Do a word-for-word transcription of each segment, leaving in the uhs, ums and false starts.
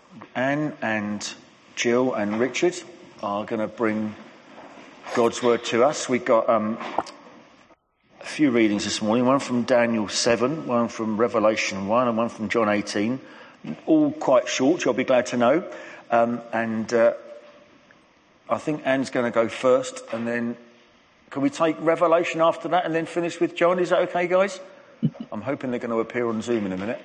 Anne and Jill and Richard are going to bring God's word to us. We've got um, a few readings this morning, one from Daniel seven, one from Revelation one, and one from John eighteen. All quite short, you'll be glad to know. Um, and uh, I think Anne's going to go first, and then can we take Revelation after that and then finish with John? Is that okay, guys? I'm hoping they're going to appear on Zoom in a minute.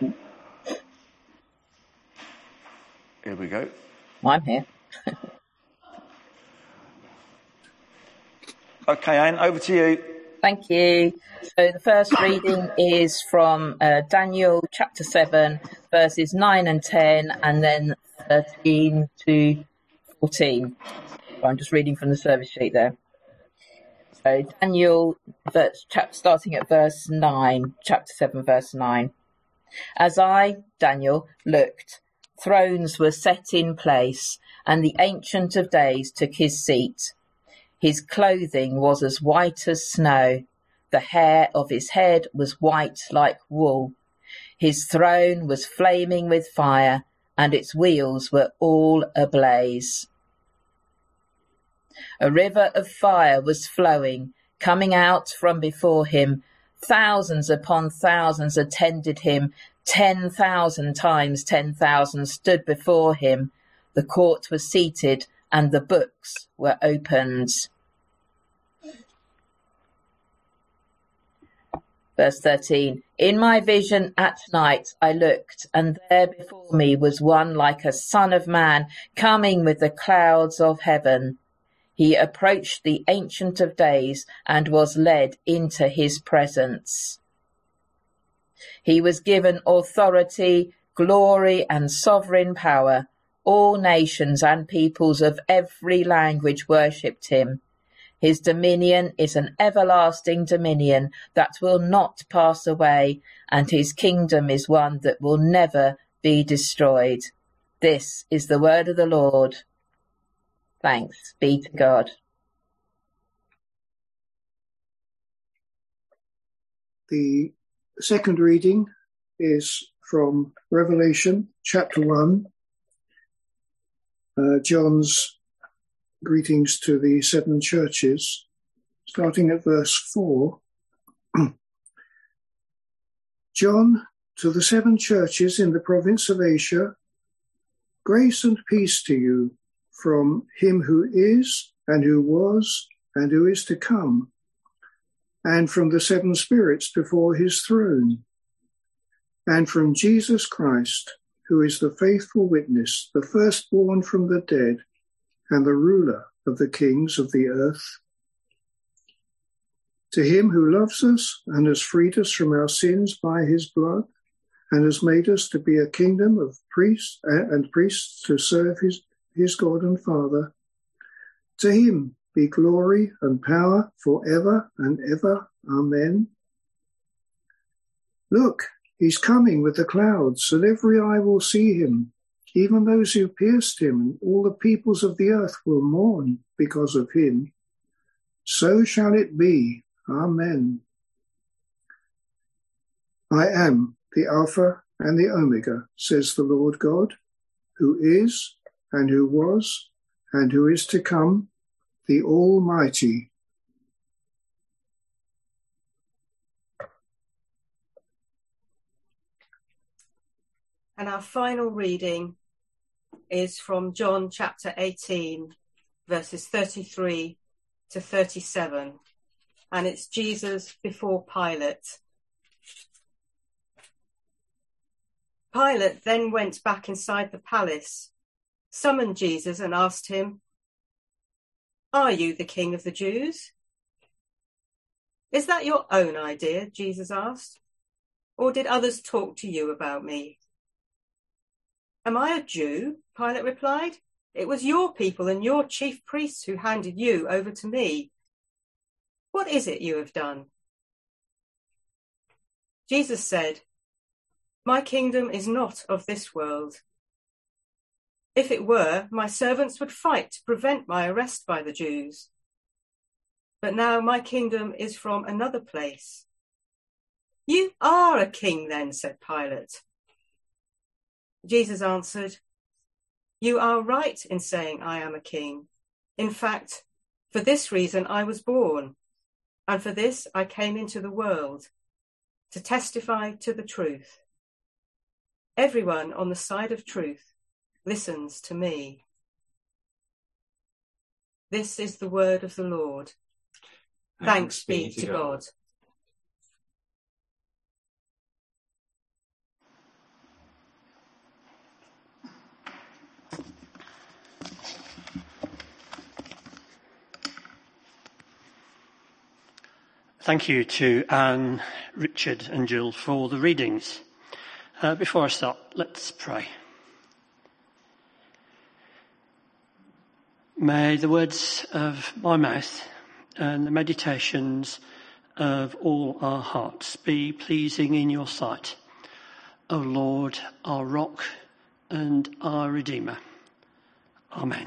Here we go. I'm here. Okay, Anne, over to you. Thank you. So the first reading is from uh, Daniel chapter seven, verses nine and ten, and then thirteen to fourteen. So I'm just reading from the service sheet there. So Daniel, verse, chap, starting at verse nine, chapter seven, verse nine. As I, Daniel, looked, thrones were set in place, and the Ancient of Days took his seat. His clothing was as white as snow. The hair of his head was white like wool. His throne was flaming with fire, and its wheels were all ablaze. A river of fire was flowing, coming out from before him. Thousands upon thousands attended him. Ten thousand times ten thousand stood before him. The court was seated, and the books were opened. Verse thirteen, in my vision at night I looked, and there before me was one like a son of man, coming with the clouds of heaven. He approached the Ancient of Days and was led into his presence. He was given authority, glory, and sovereign power. All nations and peoples of every language worshipped him. His dominion is an everlasting dominion that will not pass away, and his kingdom is one that will never be destroyed. This is the word of the Lord. Thanks be to God. The second reading is from Revelation chapter one. Uh, John's greetings to the seven churches, starting at verse four. John, to the seven churches in the province of Asia, grace and peace to you from him who is, and who was, and who is to come, and from the seven spirits before his throne, and from Jesus Christ, who is the faithful witness, the firstborn from the dead, and the ruler of the kings of the earth. To him who loves us and has freed us from our sins by his blood, and has made us to be a kingdom of priests and priests to serve his, his God and Father, to him be glory and power forever and ever. Amen. Look, he's coming with the clouds, and every eye will see him, even those who pierced him, and all the peoples of the earth will mourn because of him. So shall it be. Amen. I am the Alpha and the Omega, says the Lord God, who is, and who was, and who is to come, the Almighty. And our final reading is from John chapter eighteen, verses thirty-three to thirty-seven. And it's Jesus before Pilate. Pilate then went back inside the palace, summoned Jesus and asked him, "Are you the king of the Jews?" "Is that your own idea?" Jesus asked. "Or did others talk to you about me?" "Am I a Jew?" Pilate replied. "It was your people and your chief priests who handed you over to me. What is it you have done?" Jesus said, "My kingdom is not of this world. If it were, my servants would fight to prevent my arrest by the Jews. But now my kingdom is from another place." "You are a king then," said Pilate. Jesus answered, You are right in saying I am a king. In fact, for this reason I was born, and for this I came into the world, to testify to the truth. Everyone on the side of truth listens to me. This is the word of the Lord. Thanks, Thanks be to God. God. Thank you to Anne, Richard and Jill for the readings. Uh, before I start, let's pray. May the words of my mouth and the meditations of all our hearts be pleasing in your sight, O Lord, our rock and our Redeemer. Amen.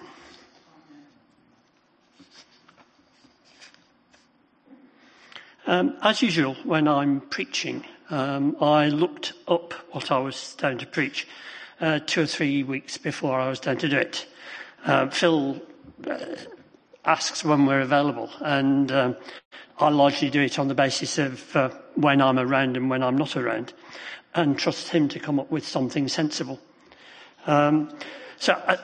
Um, as usual, when I'm preaching, um, I looked up what I was down to preach uh, two or three weeks before I was down to do it. Uh, Phil uh, asks when we're available, and um, I largely do it on the basis of uh, when I'm around and when I'm not around, and trust him to come up with something sensible. Um, so, uh,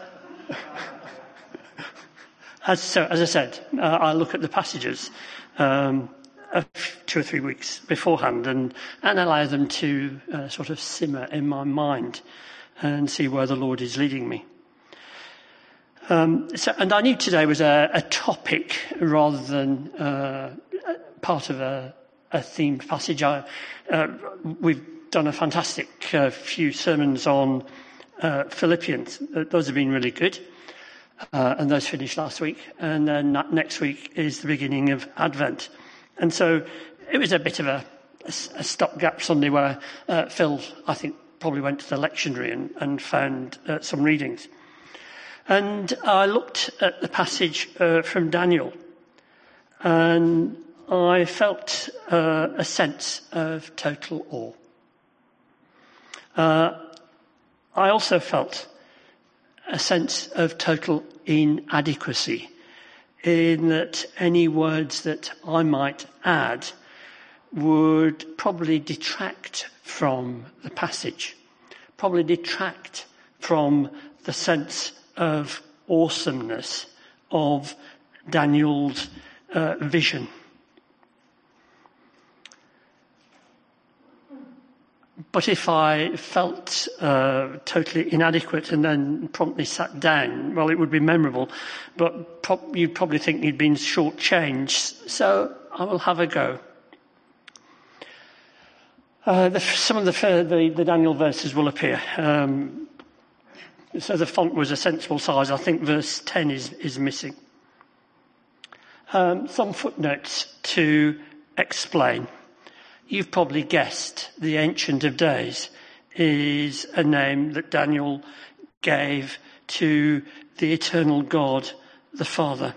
as, so, as I said, uh, I look at the passages Um, two or three weeks beforehand and, and allow them to uh, sort of simmer in my mind and see where the Lord is leading me. Um, so, and I knew today was a, a topic rather than uh, part of a, a themed passage. I, uh, we've done a fantastic uh, few sermons on uh, Philippians. Those have been really good. Uh, and those finished last week. And then next week is the beginning of Advent. And so it was a bit of a, a, a stopgap Sunday where uh, Phil, I think, probably went to the lectionary and, and found uh, some readings. And I looked at the passage uh, from Daniel, and I felt uh, a sense of total awe. Uh, I also felt a sense of total inadequacy, in that any words that I might add would probably detract from the passage, probably detract from the sense of awesomeness of Daniel's uh, vision. But if I felt uh, totally inadequate and then promptly sat down, well, it would be memorable, but pro- you'd probably think you'd been shortchanged. So I will have a go. Uh, the, some of the, the, the Daniel verses will appear. Um, so the font was a sensible size. I think verse ten is, is missing. Um, some footnotes to explain. You've probably guessed the Ancient of Days is a name that Daniel gave to the eternal God, the Father.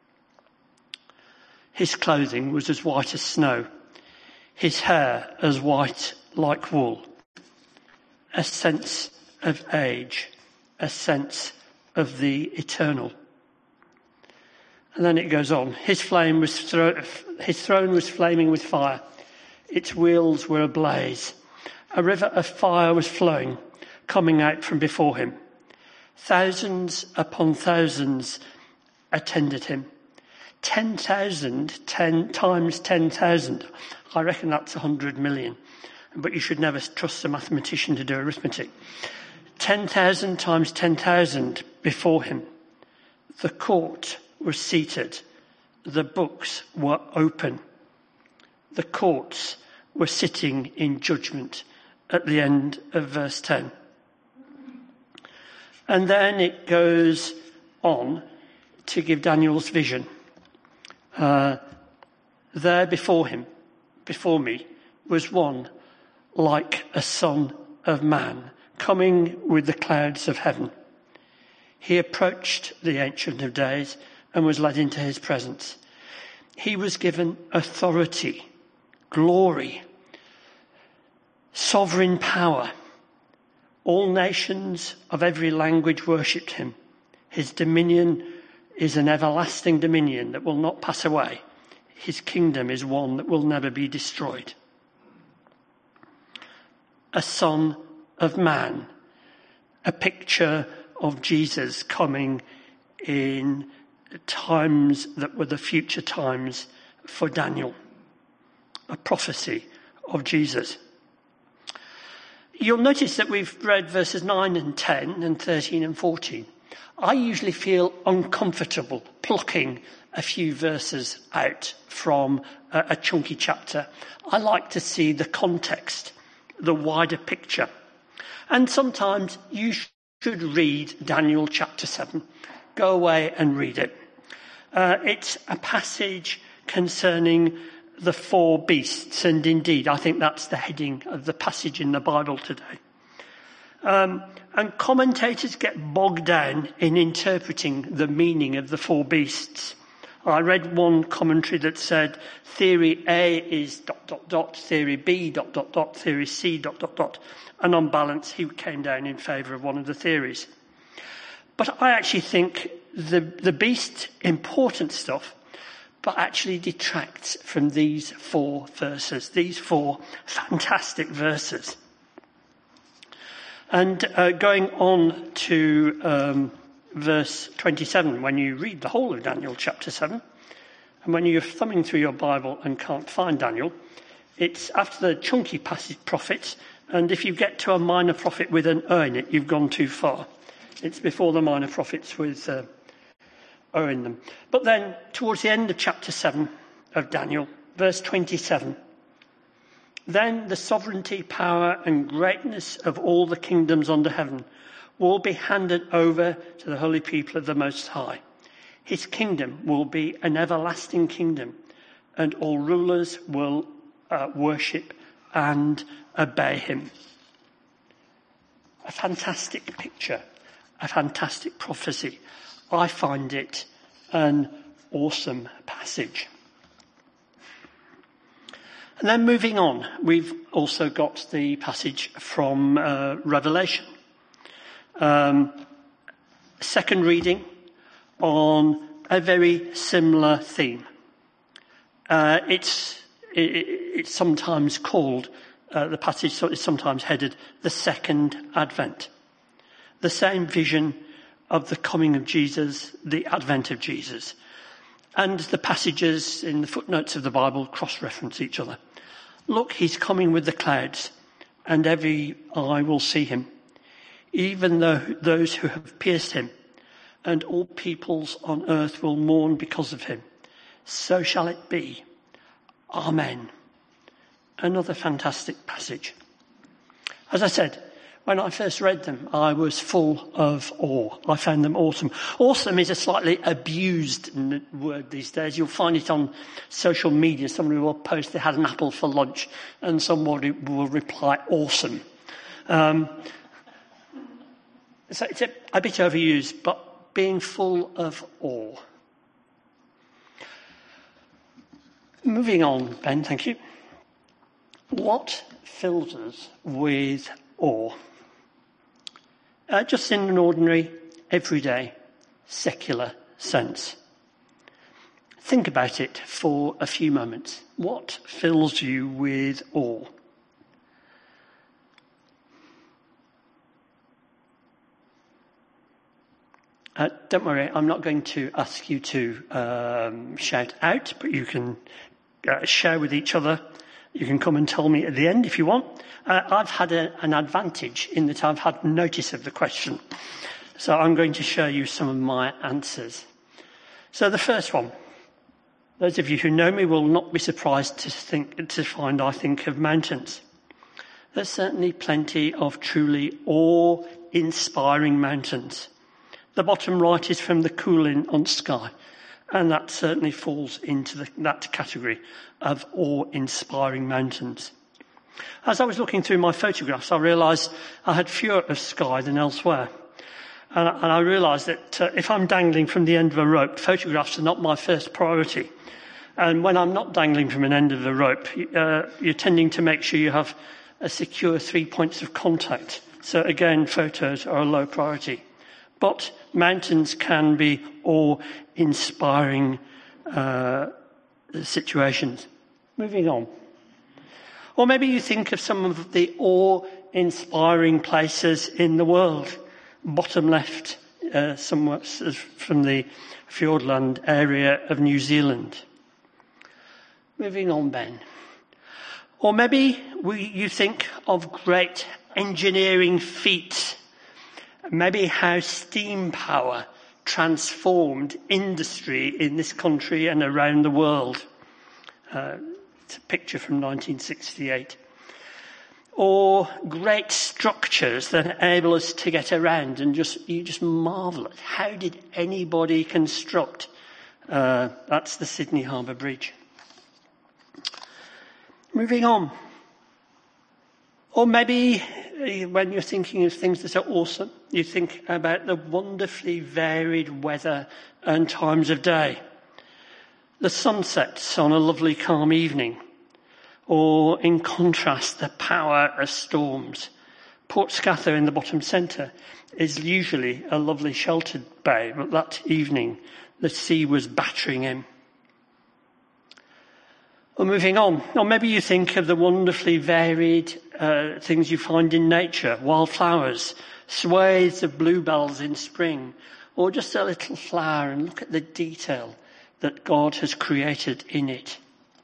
His clothing was as white as snow, his hair as white like wool. A sense of age, a sense of the eternal. And then it goes on. His flame was thro- his throne was flaming with fire. Its wheels were ablaze. A river of fire was flowing, coming out from before him. Thousands upon thousands attended him. Ten thousand, ten times ten thousand. I reckon that's a hundred million. But you should never trust a mathematician to do arithmetic. Ten thousand times ten thousand before him. The court was seated. The books were open. The courts were sitting in judgment at the end of verse ten. And then it goes on to give Daniel's vision. Uh, there before him, before me, was one like a son of man, coming with the clouds of heaven. He approached the Ancient of Days and was led into his presence. He was given authority, glory, sovereign power, All nations of every language worshipped him. His dominion is an everlasting dominion that will not pass away. His kingdom is one that will never be destroyed. A son of man, a picture of Jesus coming in times that were the future times for Daniel. A prophecy of Jesus. You'll notice that we've read verses nine and ten and thirteen and fourteen. I usually feel uncomfortable plucking a few verses out from a, a chunky chapter. I like to see the context, the wider picture. And sometimes you should read Daniel chapter seven. Go away and read it. Uh, it's a passage concerning the four beasts, and indeed I think that's the heading of the passage in the Bible today. Um, and commentators get bogged down in interpreting the meaning of the four beasts. I read one commentary that said theory A is dot dot dot, theory B dot dot dot, theory C dot dot dot, and on balance he came down in favour of one of the theories. But I actually think the the beast important stuff, but actually detracts from these four verses, these four fantastic verses. And uh, going on to um, verse twenty-seven, when you read the whole of Daniel chapter seven, and when you're thumbing through your Bible and can't find Daniel, it's after the chunky passage prophets, and if you get to a minor prophet with an O in it, you've gone too far. It's before the minor prophets with uh, O in them. But then, towards the end of chapter seven of Daniel, verse twenty-seven, then the sovereignty, power and greatness of all the kingdoms under heaven will be handed over to the holy people of the Most High. His kingdom will be an everlasting kingdom, and all rulers will uh, worship and obey him. A fantastic picture, a fantastic prophecy. I find it an awesome passage. And then moving on, we've also got the passage from uh, Revelation. Um, second reading on a very similar theme. Uh, it's, it, it's sometimes called, uh, the passage is sometimes headed, the Second Advent. The same vision of the coming of Jesus, the advent of Jesus. And the passages in the footnotes of the Bible cross-reference each other. Look, he's coming with the clouds, and every eye will see him, even though those who have pierced him, and all peoples on earth will mourn because of him. So shall it be. Amen. Another fantastic passage. As I said, when I first read them, I was full of awe. I found them awesome. Awesome is a slightly abused word these days. You'll find it on social media. Somebody will post they had an apple for lunch, and somebody will reply, awesome. Um, so it's a, a bit overused, but being full of awe. Moving on, Ben, thank you. What fills us with awe? Uh, just in an ordinary, everyday, secular sense. Think about it for a few moments. What fills you with awe? Uh, don't worry, I'm not going to ask you to um, shout out, but you can uh, share with each other. You can come and tell me at the end if you want. Uh, I've had a, an advantage in that I've had notice of the question. So I'm going to show you some of my answers. So the first one. Those of you who know me will not be surprised to think, to find I think of mountains. There's certainly plenty of truly awe-inspiring mountains. The bottom right is from the Kulin on Skye. And that certainly falls into the, that category of awe-inspiring mountains. As I was looking through my photographs, I realised I had fewer of Skye than elsewhere. And, and I realised that uh, if I'm dangling from the end of a rope, photographs are not my first priority. And when I'm not dangling from an end of the rope, uh, you're tending to make sure you have a secure three points of contact So again, photos are a low priority. But mountains can be awe-inspiring uh, situations. Moving on. Or maybe you think of some of the awe-inspiring places in the world. Bottom left, uh, somewhat from the Fiordland area of New Zealand. Moving on, Ben. Or maybe we, you think of great engineering feats. Maybe how steam power transformed industry in this country and around the world. Uh, it's a picture from nineteen sixty-eight. Or great structures that enable us to get around, and just you just marvel at how did anybody construct? Uh, that's the Sydney Harbour Bridge. Moving on. Or maybe when you're thinking of things that are awesome, you think about the wonderfully varied weather and times of day. The sunsets on a lovely calm evening. Or in contrast, the power of storms. Port Scather in the bottom centre is usually a lovely sheltered bay, but that evening the sea was battering in. Or moving on, or maybe you think of the wonderfully varied uh, things you find in nature, wildflowers, swathes of bluebells in spring, or just a little flower, and look at the detail that God has created in it.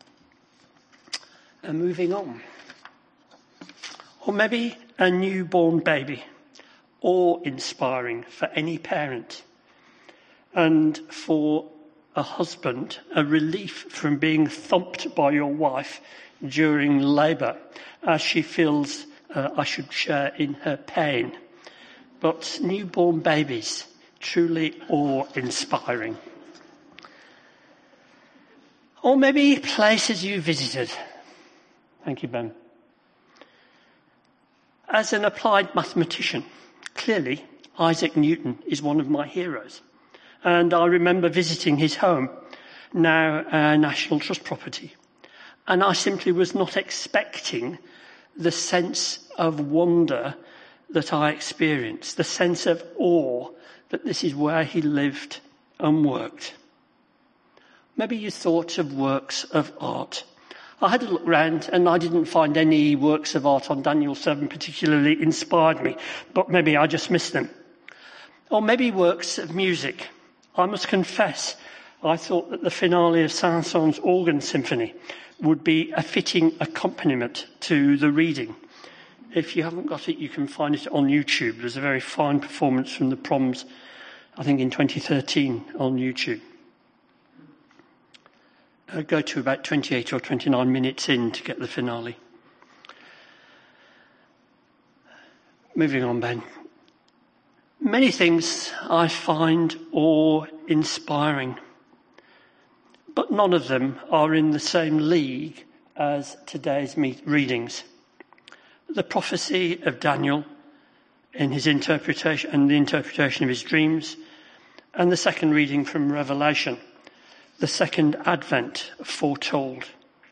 And moving on. Or maybe a newborn baby, awe-inspiring for any parent, and for a husband, a relief from being thumped by your wife during labour, as she feels uh, I should share in her pain. But newborn babies, truly awe-inspiring. Or maybe places you visited. Thank you, Ben. As an applied mathematician, clearly Isaac Newton is one of my heroes. And I remember visiting his home, now a National Trust property. And I simply was not expecting the sense of wonder that I experienced, the sense of awe that this is where he lived and worked. Maybe you thought of works of art. I had a look round and I didn't find any works of art on Daniel seven particularly inspired me, but maybe I just missed them. Or maybe works of music. I must confess, I thought that the finale of Saint-Saëns' organ symphony would be a fitting accompaniment to the reading. If you haven't got it, you can find it on YouTube. There's a very fine performance from the Proms, I think in twenty thirteen on YouTube. I'll go to about twenty-eight or twenty-nine minutes in to get the finale. Moving on, Ben. Many things I find awe-inspiring, but none of them are in the same league as today's readings. The prophecy of Daniel in his interpretation and the interpretation of his dreams, and the second reading from Revelation, the second advent foretold.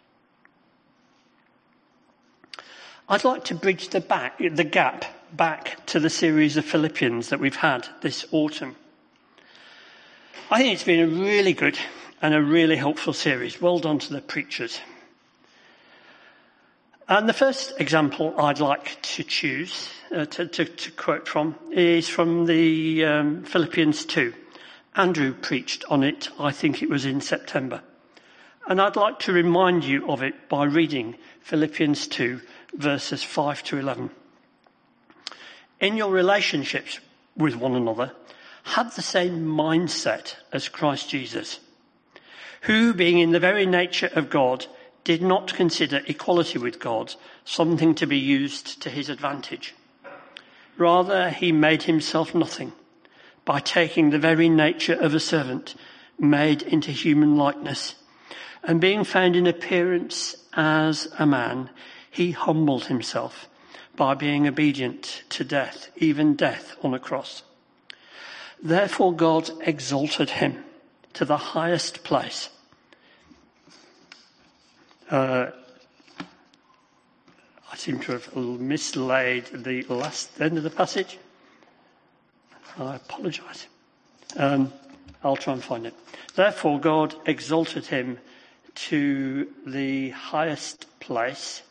I'd like to bridge the back, the gap back to the series of Philippians that we've had this autumn. I think it's been a really good and a really helpful series. Well done to the preachers. And the first example I'd like to choose, uh, to, to, to quote from, is from the um, Philippians two. Andrew preached on it, I think it was in September. And I'd like to remind you of it by reading Philippians two, verses five to eleven. In your relationships with one another, have the same mindset as Christ Jesus, who, being in the very nature of God, did not consider equality with God something to be used to his advantage. Rather, he made himself nothing by taking the very nature of a servant, made into human likeness. And being found in appearance as a man, he humbled himself by being obedient to death, even death on a cross. Therefore God exalted him to the highest place. Uh, I seem to have mislaid the last end of the passage. I apologise. Um, I'll try and find it. Therefore, God exalted him to the highest place.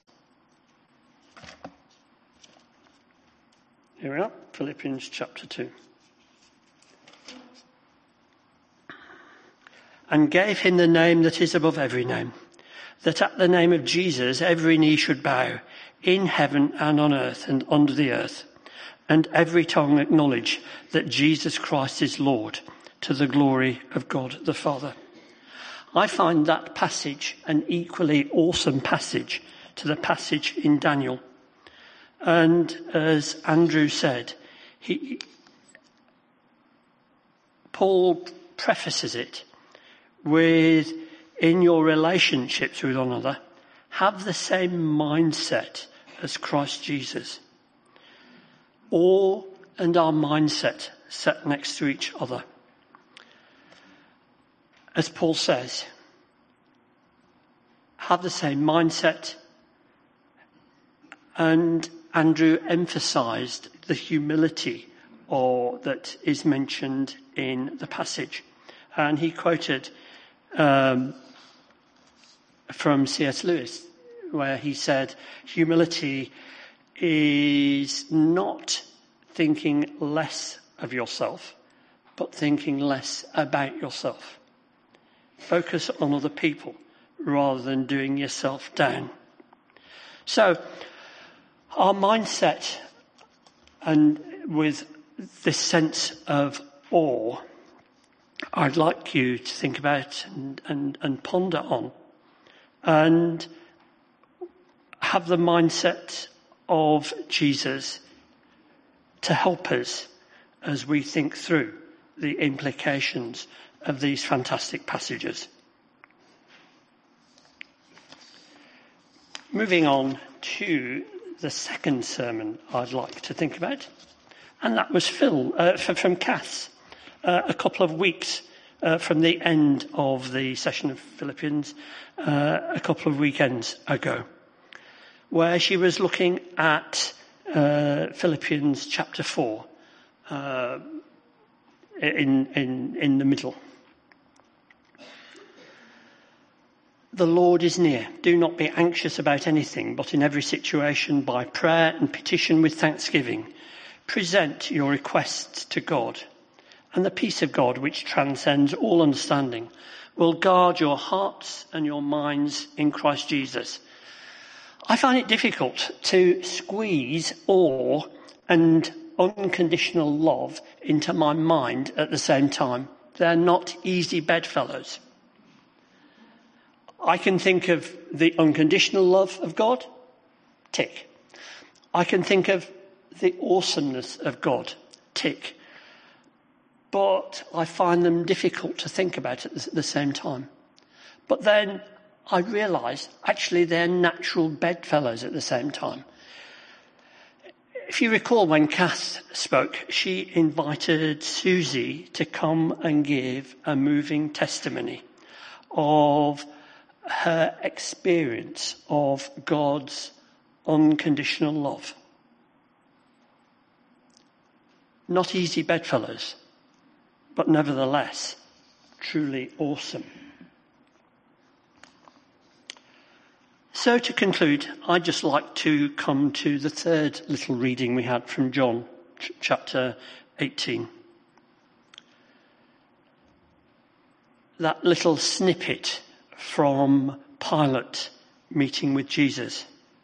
Here we are, Philippians chapter two. And gave him the name that is above every name, that at the name of Jesus every knee should bow, in heaven and on earth and under the earth, and every tongue acknowledge that Jesus Christ is Lord, to the glory of God the Father. I find that passage an equally awesome passage to the passage in Daniel. And as Andrew said, he, Paul prefaces it with, in your relationships with one another, have the same mindset as Christ Jesus. All and our mindset set next to each other. As Paul says, have the same mindset. And Andrew emphasised the humility or that is mentioned in the passage. And he quoted um, from C S Lewis, where he said, humility is not thinking less of yourself, but thinking less about yourself. Focus on other people rather than doing yourself down. So, our mindset, and with this sense of awe, I'd like you to think about and, and, and ponder on, and have the mindset of Jesus to help us as we think through the implications of these fantastic passages. Moving on to the second sermon I'd like to think about, and that was Phil uh, from Cass, uh, a couple of weeks uh, from the end of the session of Philippians, uh, a couple of weekends ago, where she was looking at uh, Philippians chapter four, uh, in in in the middle. The Lord is near. Do not be anxious about anything, but in every situation, by prayer and petition with thanksgiving, present your requests to God. And the peace of God, which transcends all understanding, will guard your hearts and your minds in Christ Jesus. I find it difficult to squeeze awe and unconditional love into my mind at the same time. They're not easy bedfellows. I can think of the unconditional love of God, tick. I can think of the awesomeness of God, tick. But I find them difficult to think about at the same time. But then I realise, actually, they're natural bedfellows at the same time. If you recall, when Kath spoke, she invited Susie to come and give a moving testimony of her experience of God's unconditional love. Not easy bedfellows, but nevertheless, truly awesome. So to conclude, I'd just like to come to the third little reading we had from John ch- chapter eighteen. That little snippet from Pilate meeting with Jesus.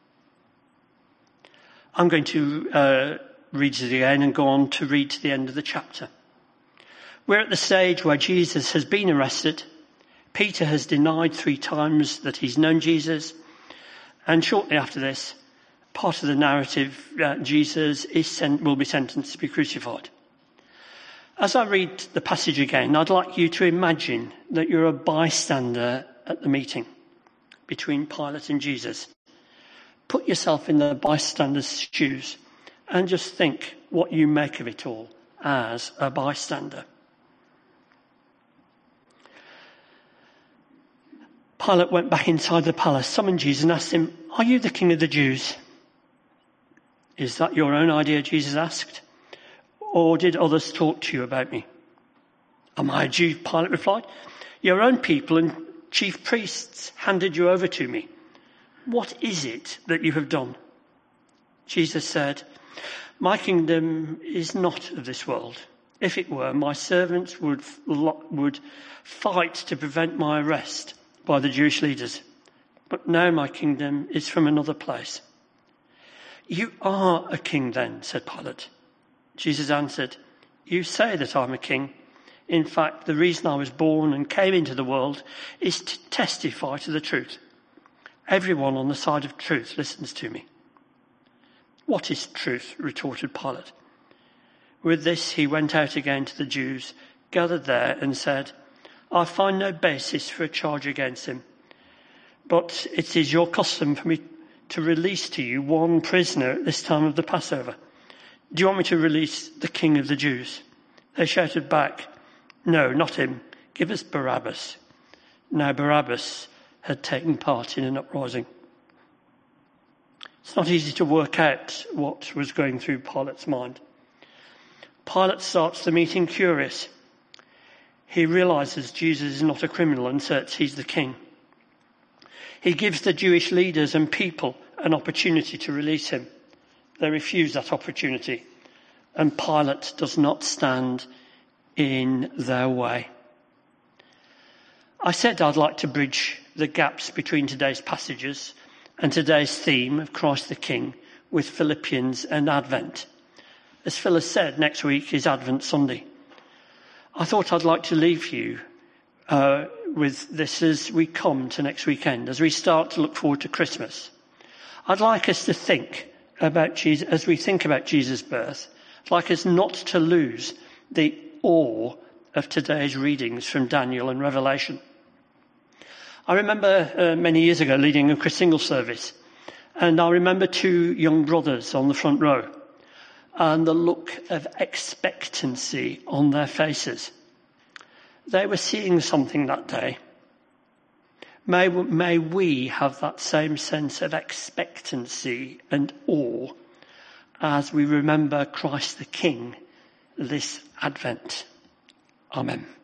I'm going to uh, read it again and go on to read to the end of the chapter. We're at the stage where Jesus has been arrested. Peter has denied three times that he's known Jesus. And shortly after this, part of the narrative, uh, Jesus is sent, will be sentenced to be crucified. As I read the passage again, I'd like you to imagine that you're a bystander at the meeting between Pilate and Jesus. Put yourself in the bystander's shoes and just think what you make of it all as a bystander. Pilate went back inside the palace, summoned Jesus and asked him, "Are you the king of the Jews?" Is that your own idea, Jesus asked? Or did others talk to you about me? Am I a Jew? Pilate replied. Your own people and chief priests handed you over to me. What is it that you have done? Jesus said, my kingdom is not of this world. If it were, my servants would, would fight to prevent my arrest by the Jewish leaders. But now my kingdom is from another place. You are a king then, said Pilate. Jesus answered, you say that I'm a king. In fact, the reason I was born and came into the world is to testify to the truth. Everyone on the side of truth listens to me. What is truth? Retorted Pilate. With this, he went out again to the Jews, gathered there, and said, I find no basis for a charge against him. But it is your custom for me to release to you one prisoner at this time of the Passover. Do you want me to release the King of the Jews? They shouted back, no, not him. Give us Barabbas. Now Barabbas had taken part in an uprising. It's not easy to work out what was going through Pilate's mind. Pilate starts the meeting curious. He realizes Jesus is not a criminal and says he's the king. He gives the Jewish leaders and people an opportunity to release him. They refuse that opportunity, and Pilate does not stand in their way. I said I'd like to bridge the gaps between today's passages and today's theme of Christ the King with Philippians and Advent. As Phil has said, next week is Advent Sunday. I thought I'd like to leave you uh, with this as we come to next weekend, as we start to look forward to Christmas. I'd like us to think about Jesus, as we think about Jesus' birth, I'd like us not to lose the awe of today's readings from Daniel and Revelation. I remember uh, many years ago leading a Christingle service, and I remember two young brothers on the front row and the look of expectancy on their faces. They were seeing something that day. May, may we have that same sense of expectancy and awe as we remember Christ the King this Advent. Amen.